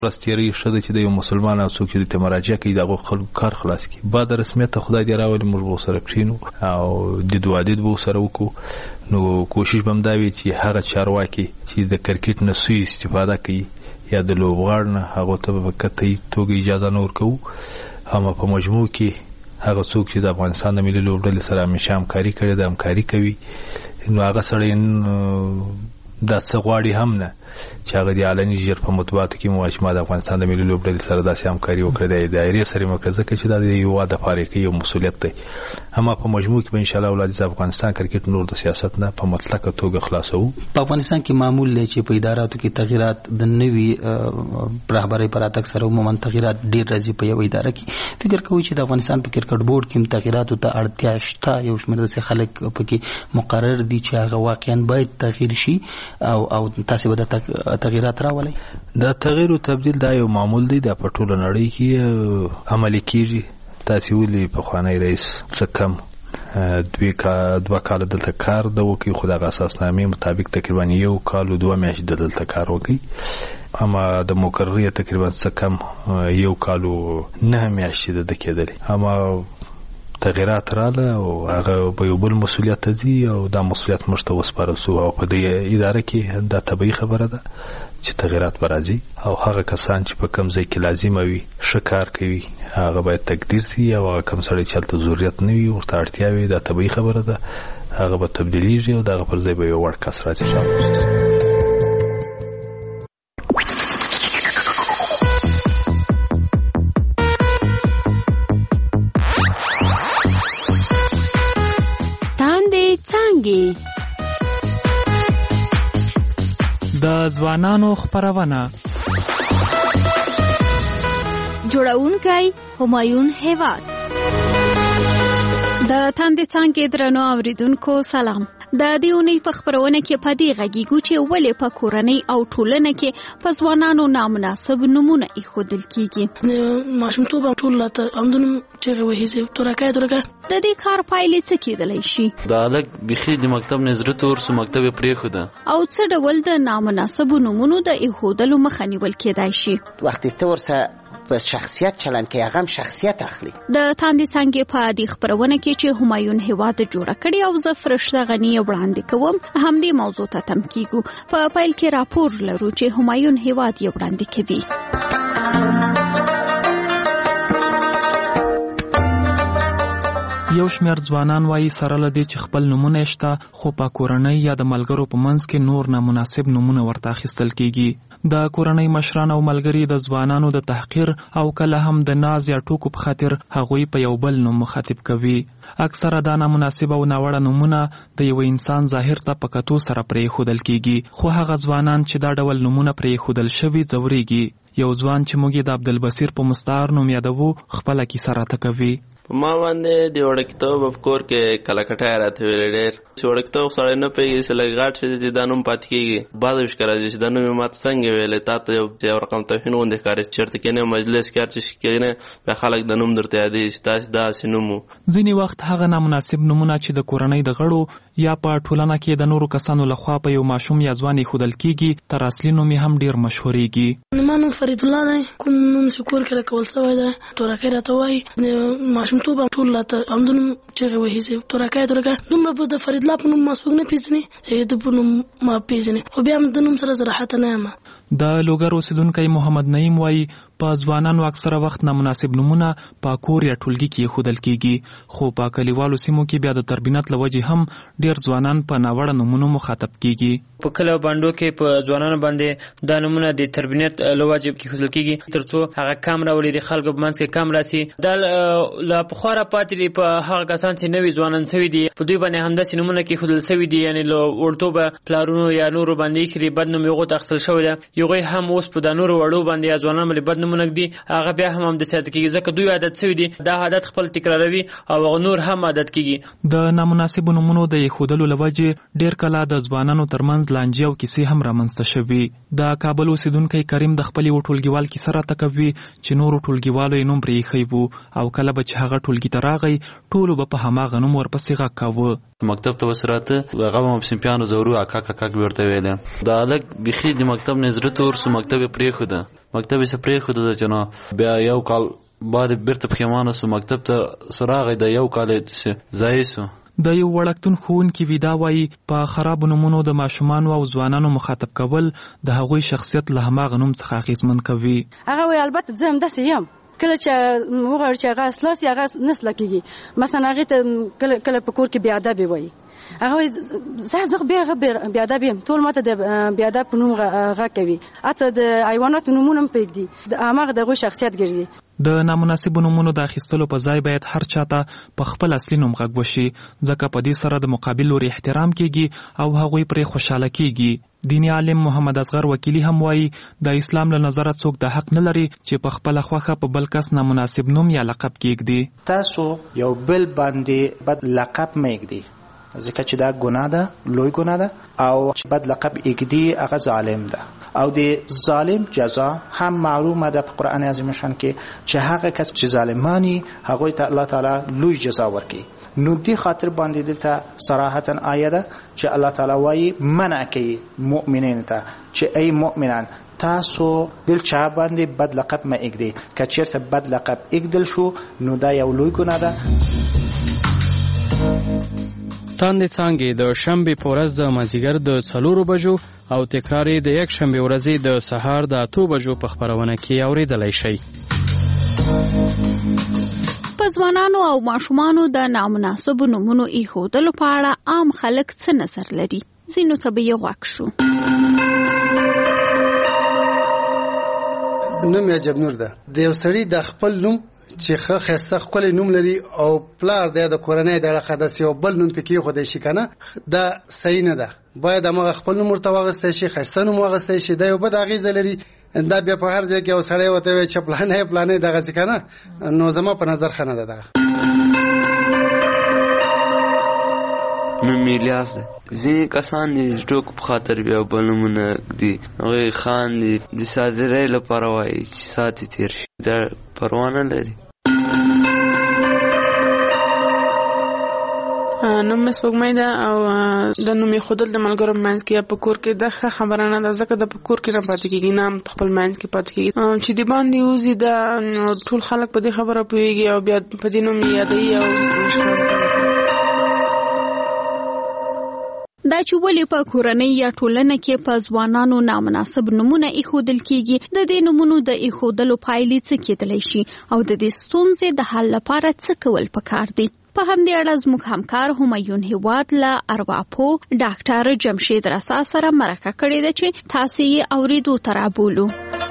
راستيري شته چې د یو مسلمان او څوک چې د مراجعه کوي دغه خلکو کار خلاص کی بعد رسمیت خدای دی راولي موږ سره کښینو او د دوادید بو سره وکړو نو کوشش بم دا وی چې هغه چارواکي چې د کرکټ نه سوء استفاده کوي یا د لوبغاړ نه هغه ته په کتهي توګه اجازه نه ورکو هم په مجموع کې هغه څوک چې د افغانستان د ملي لوبډلې سره همیشه همکاري کړې ده همکاري کوي نو هغه سره دا څه غواړي هم نه چې هغه د علني ژر په مطبوعاتو کې مواجهه د افغانستان د ملي لوبډلې سره داسې همکاري وکړي د دایرې سره مکه ځکه چې دا د یو واده فارقي یو مسولیت دی اما په مجموع کې به ان شاء الله ولادي افغانستان کرکټ نور د سیاست نه په مطلقه توګه خلاصو. په افغانستان کې معمول دی چې په اداراتو کې تغیرات د نوي رهبرۍ پر اتک سره عموما تغیرات ډیر راځي په یو اداره کې فکر کوي چې د افغانستان په کرکټ بورډ کې تغیراتو ته اړتیا شته یو شمېر د خلک پکې مقرر دي چې هغه واقعا باید تغییر شي او تاسو به د تغیرات راولي دا تغییر او تبديل دا یو معمول دی د پټول نړۍ کې عملي کیږي تاسو ولې په خوانی رئیس څه کم دوه کال دلته کار د وکي خو د اساسنامې مطابق تقریبا یو کال او 2 میاشتې دلته کار وکي اما د مقرریه تقریبا څه کم یو کال او 9 میاشتې د کېدل اما تغیرات رااله او هغه په یو بل مسولیت دي او دا مسولیت مشته وسپارل سو او په دې اداره کې دا طبيعي خبره ده چې تغیرات راځي او هغه کسان چې په کم ځای کې لازم وي شکار کوي هغه باید تقدیر شي او کم سړی چې تل ضرورت نه وي ورته اړتیا وي دا طبيعي خبره ده هغه به تبدیلیږي او دغه پر ځای به یو وړ کس راځي شامل د ځوانانو خبرونه جوړونکی همایون هیواد د تاندې څنګه درنو اوریدونکو سلام د دې اونۍ په خبرونه کې پدې غږیږو چې ولې په کورنۍ او ټولنه کې په ځوانانو نامناسب نمونه ایښودل کیږي ماشومتوب ټول لاته همدنم چې وهیسه ترکه د دې کار پایلې څه کېدلی شي د الګ بخي د مکتب نظرت ورسو مکتب پرې خو ده او څه ډول د نامناسب نمونه د ایښودلو مخه نیول کېدای شي وختي ته ورسه په شخصیت چلن کې هغه شخصیت اخلي د تاندې څنګه په دې خبرونه کې چې همایون هیواد جوړ کړی او زه فرشته غنی وړاندې کوم هم دې موضوع ته تم کیږو په پیل کې راپور لرو چې همایون هیواد یې وړاندې کوي یو شمېر ځوانان وایي سره لدی چې خپل نمونه شته خو په کورنۍ یا د ملګرو په منځ کې نور نامناسب نمونه ورته اخیستل کیږي د کورنۍ مشران او ملګري د ځوانانو د تحقیر او کله هم د ناز یا ټوکو په خاطر هغوی په یو بل نوم مخاطب کوي اکثره دا نامناسب او ناوړه نمونه د یو انسان ظاهر ته په کتو سره پرې خودل کیږي خو هغه ځوانان چې دا ډول نمونه پرې خودل شوی ځوريږي یو ځوان چې موږ د عبدالبصیر په مستعار نوم یادوو خپل کیسه راته کوي ما باندې د وړکتوب په کور کې کلکټای راته ویل ډېر چې وړکتوب سره نه پیږي چې لګاټ چې د دانوم پات کیږي بعد وش کرا چې دانوم مات څنګه ویل تا ته یو رقم ته هنو د کار چرته کې نه مجلس کار چې کېنه په خلک د نوم درته یادي چې تاسو دا سينمو ځینی وخت هغه نامناسب نمونه چې د کورنۍ د غړو یا په ټولنه کې د نورو کسانو لخوا په یو ماشوم یا ځواني خودل کیږي تر اصلي نوم هم ډیر مشهوريږي نوم فرید الله دی کوم نوم شکر کړه کول سوی ده تورکه راته وای ماشوم ټوب ټول لاته همدنم چې وهیسه تورکه نوم په د فرید الله په نوم مسوګ نه پیژني چې د په نوم ما پیژني خو بیا هم د نوم سره راحت نه یم د لوګر اوسیدونکو محمد نعیم وای په ځوانانو اکثره وخت نامناسب نمونه په کور یا ټولګي کې خودل کیږي خو په کلیوالو سیمو کې بیا د تربینت لوجه هم ډیر ځوانان په ناوړه نمونه مخاطب کیږي په کله باندې کې په ځوانانو باندې د نمونه د تربینت لوجه کې خودل کیږي ترڅو هغه کیمرا ولې د خلکو په منځ کې کیمرا سي د لا په خورا پاتې په هغه کسان چې نوې ځوانان سوي دي په دوی باندې هم د نمونه کې خودل سوي دي یعنی له ورټوبه پلارونو یا نورو باندې کې بد نوم یو تخصل شوی ده یو هم اوس په د نورو وړو باندې یا ځوانان باندې بد نمونه دي هغه بیا هم د سیاست کې ځکه دوی عادت شوی دي دا عادت خپل تکراروي او نور هم عادت کیږي د نامناسب نمونو د خودلو لوجه ډیر کله د ځوانانو ترمنځ لانجه او کیسې هم رامنځته شوي د کابل اوسیدونکو کریم د خپل ټولګیوال کیسه راته کوي چې نورو ټولګیوالو یې نوم پرې خېبو او کله به چې هغه ټولګي ته راغی ټولو به په هماغه نوم ورپسې غږ کاوه مکتب ته وسراته هغه هم سیمپیانو زورو اکا ورته ویل دا الګ بخي د مکتب نظرت ورس مکتب پرېخوده چې نو بیا یو کال بعد بیرته پخیمانه سو مکتب ته سراغ د یو کال زایسو د یو وړکتون ښوونکي ویدا وایي په خرابو نومونو د ماشومانو او ځوانانو مخاطب کول د هغوی شخصیت له هماغه نوم څخه اغېزمن کوي. هغه وایي البته زه همداسې یم کله چې وغواړي چې هغه اصلاح سي هغه نسله کېږي. مثلا هغې ته کله په کور کې بې ادبې وایي هغه وایي زه بې ادب یم ټول ماته د بې ادب په نوم غږ کوي حتی د حیواناتو نومونه هم پرېږدي هماغه د هغوی شخصیت ګرځي. د نامناسبو نومونو د اخیستلو په ځای باید هر چاته په خپل اصلي نوم غږ وشي ځکه په دې سره د مقابل لوري احترام کیږي او هغوی پرې خوشاله کیږي. دینی عالم محمد اصغر وکیلی هم وایي د اسلام له نظره څوک د حق نه لري چې په خپل خوخه په بل کس نامناسب نوم یا لقب کیږدي. تاسو یو بل باندې بد لقب مېږدي ځکه چې دا ګناه ده لوی ګناه ده او چې بد لقب ایږدي هغه ظالم ده او د ظالم جزا هم معلومه ده په قرآن عظیم شان کې چې هغه کس چې ظالمانی هغه ته الله تعالی لوی جزا ورکړي. نو دې خاطر باندې دلته صراحتا آیه ده چې الله تعالی وایي منع کوي مؤمنین ته چې ای مؤمنان تاسو بل چا باندې بد لقب ما ایږدي که چیرته بد لقب ایږدل شو نو دا یو لوی ګناه ده. تاندې څانګې د شنبې په ورځ د مازدیګر د 4 بجو او تکرار د یک شنبې ورځې د سهار د 8 بجو په خبرونه کې اوریدلای شئ. په ځوانانو او ماشومانو د نامناسبو نومونو ایښودلو په اړه عام خلک څه نظر لري؟ ځینو ته به یې غوږ شو. نوم یې جبنور ده. د یو سړي د خپل نوم چې ښایسته ښکلی نوم لري او پلار دی د کورنۍ د علاقه داسې یو بل نوم پکې ایښودی شي که نه دا صحیح نه ده. باید هماغه خپل نوم ورته واغستی شي ښایسته نوم واغستی شي دا یو بد اغېزه لري. دا بیا په هر ځای کې یو سړی ورته وایي چې پلانی دغسې که نه نو زما په نظر ښه نه ده دغه. نوم الیاس ده. ځینې کسان دي ټوک په خاطر بیا بل نومونه ږدي هغوی خان دي د سازرۍ لپاره وایي چې ساعت یې تېر شي دا پروا نه لري. نوم مې سپوږمۍ ده او د نوم ایښودل د ملګرو په منځ کې یا په کور کې دا ښه خبره نه ده ځکه د په کور کې نه پاتې کېږي نه په خپل منځ کې پاتې کېږي چې د باندې وځي دا ټول خلک په دې خبره پوهېږي او بیا په دې نوم یادوي او دا چې ولې په کورنۍ یا ټولنه کې په ځوانانو نامناسب نومونه ایښودل کیږي د دې نومونو د ایښودلو پایلې څه کېدلی شي او د دې ستونزې د حل لپاره څه کول پکار دي؟ په همدې اړه زموږ همکار همایون هیواد له ارواپوه ډاکټر جمشید رسا سره مرکه کړې ده چې تاسې یې اورېدو ته رابولو.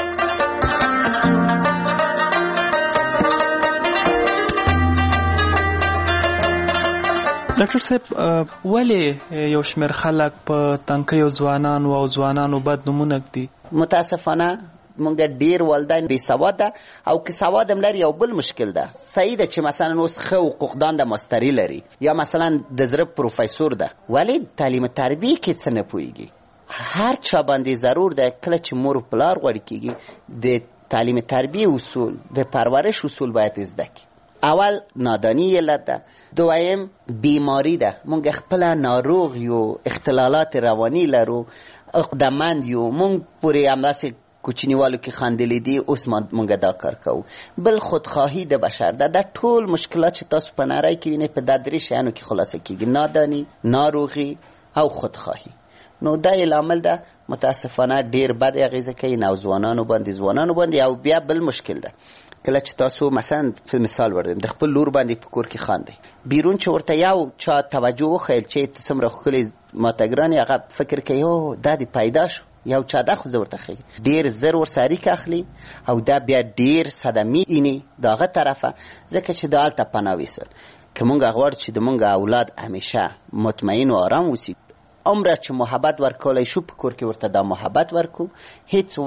ډاکټر صاحب ولې یو شمېر خلک په تنکیو ځوانانو او ځوانانو بد نومونه ږدي؟ متاسفانه مونږ ډیر والدین بې سواده او که سواد هم لري یو بل مشکل ده. صحیح ده چې مثلا اوس ښه حقوقدان د ماستري لري یا مثلا د زړه پروفیسور ده ولی تعلیم تربیه کې څه نه پوهېږي. هر چا باندې ضرور ده کله چې مور و پلار غوړي کېږي د تعلیم تربیه اصول د پرورش اصول باید زده کړي. اول نادانی علت ده، دویم بیماری ده. مونږ خپل ناروغ یو، اختلالات روانی لرو، عقدمند یو، مونږ پورې همداسې کوچنیوالو کې خندلې دي اوس مونږ دا کار کوو. بل خودخواهی د بشر ده. دا ټول مشکلات چې تاسو په نړۍ کې وینئ په دا درې شیانو کې خلاصه کېږي: نادانی، ناروغي او خودخواهی. نو دا یې لامل ده متاسفانه ډیر بد اغیزه کوي نوځوانانو باندې. او بیا بل مشکل ده کله چې تاسو مثلا مثال ورکړم د خپل لور باندې په کور کې خاندئ، بیرون چې ورته یو چا توجه وښیل چې ته څومره ښکلې ماته ګرانې، هغه فکر کوي او دا دې پیدا شو، یو چا دا خو زه ورته ښیږم، ډېر زر ورسره اړیکه اخلي او دا بیا ډېر صدمې اینې د هغه طرفه، ځکه چې دا هلته پناه ویستل. که مونږ غواړو چې د مونږ اولاد همیشه مطمئن و آرام اوسي، عمره چې محبت ورکولی شو په کور کې ورته دا محبت ورکو، هیڅ وخت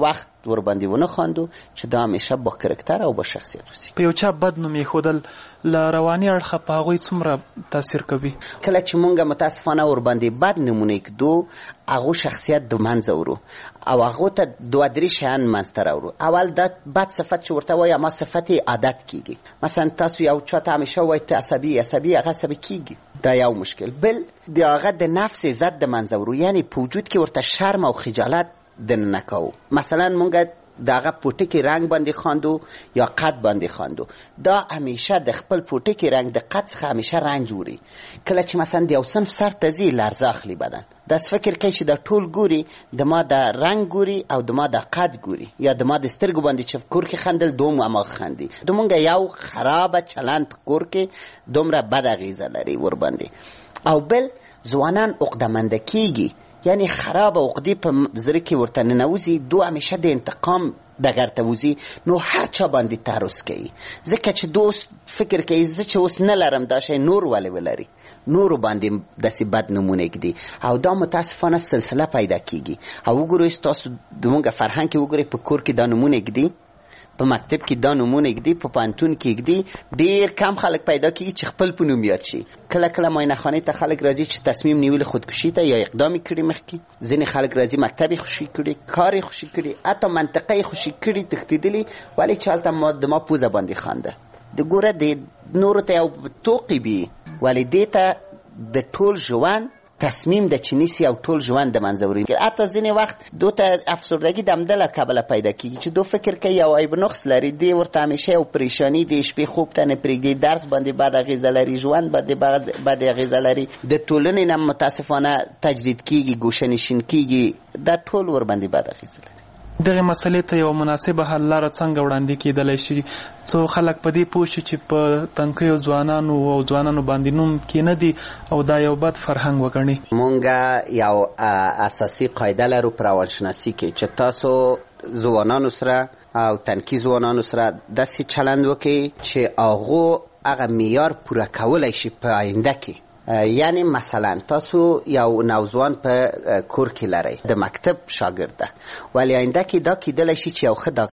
ورباندې ونه خواندو چې دا همیشه با کرکتر او با شخصیت اوسي. په یو چا بد نوم ایښودل له رواني اړخه په هغوی څومره تاثیر کوي؟ کله چې مونږ متاسفانه ورباندې بد نمونه ایږدو هغو شخصیت د منځه وړو او هغو ته 2-3 شیان منځته راوړو. اول دا بد صفت چې ورته وایي اما صفت عادت کیږي. مثلا تاسو یو چا ته همیشه وایي ته عصبي هغه عصبي کیږي، دا یو مشکل. بل د هغه د نفس عزت د منځه وړو، یعنی په وجود کې ورته شرم او خجالت دننه کوو. مثلا مونږ داغه پوټکی رنگ باندې خواندو یا قد باندې خواندو، دا همیشه د خپل پوټکی رنگ د قد څخه همیشه رنج وړي. کله چې مثلا د یو صنف سر ته ځي لرزه اخلي بدن، داس فکر کوي چې دا ټول ګوري د ما د رنگ ګوري او د ما د قد ګوري یا د ما د سترګو باندې چې کور کې خندل دوم اما خندي. دومونږ یو خراب چلند په کور کې دومره بد اغیزه لري ور باندې. او بل ځوانان عقده‌منده کیږي، یعنی خراب عقدې په زړه کې ورته ننوځي، دو همیشه د انتقام ډګر ته وځي، نو هر چا باندې تعرض کوي. ځکه چې دوست فکر کوي زه چې اوس نه لرم دا شی نور ولې ولري، نورو باندې داسې بد نمونه ږدي او دا متاسفانه سلسله پیدا کیږي. او وګورئ تاسو زموږ فرهنګ کې وګورئ په کور کې دا نمونه ږدي، په مکتب کې دا نمونه ږدي، په پوهنتون کې ږدي. ډېر کم خلک پیدا کیږي چې خپل په نوم یاد شي. کله کله معاینه خانې ته خلک راځي چې تصمیم نیولې خودکشي ته یا اقدام کړي مخکې. ځینې خلک راځي مکتب خوشي کړي، کار خوشي کړي، حتی منطقه خوشي کړي، تښتېدلي، ولې چې هلته د ما پوزه باندې خانده. د ګوره د نورو ته یو توقي وي، ولې دې ته د ټول ژوند تصمیم د چنیسی او ټول ژوند د منځوري. حتی ځینې وخت دو ته افسردگی د همدله کبله پیدا کیږي چې دو فکر کوي یو عیب نقص لري، دی ورته همیشه یو پریشانی دی، شپې خوب ته نه پرېږدي، درس باندې بد اغیزه لري، ژوند باندې بد اغیزه لري، د ټولنې نه متاسفانه تجدید کیږي، ګوشه‌نشین کیږي، دا ټول ور باندې بد اغیزه لري. دغه مسلې ته یو مناسبه حل لاره څنګه وړاندې کېدلی شي څو خلک په دې پوه شي چې په تنکیو ځوانانو باندې نوم کېنږدي او دا یو بد فرهنګ وګڼي؟ مونږ یو اساسي قاعده لرو په روانشناسي کې چې تاسو ځوانانو سره او تنکي ځوانانو سره داسې چلند وکړئ چې هغه معیار پوره کولی شي په آینده کې. یعنی مثلا تاسو یو نوځوان په کور کې لرئ، د مکتب شاګرد ده، ولی آینده کې دا کیدلی شي چې یو ښه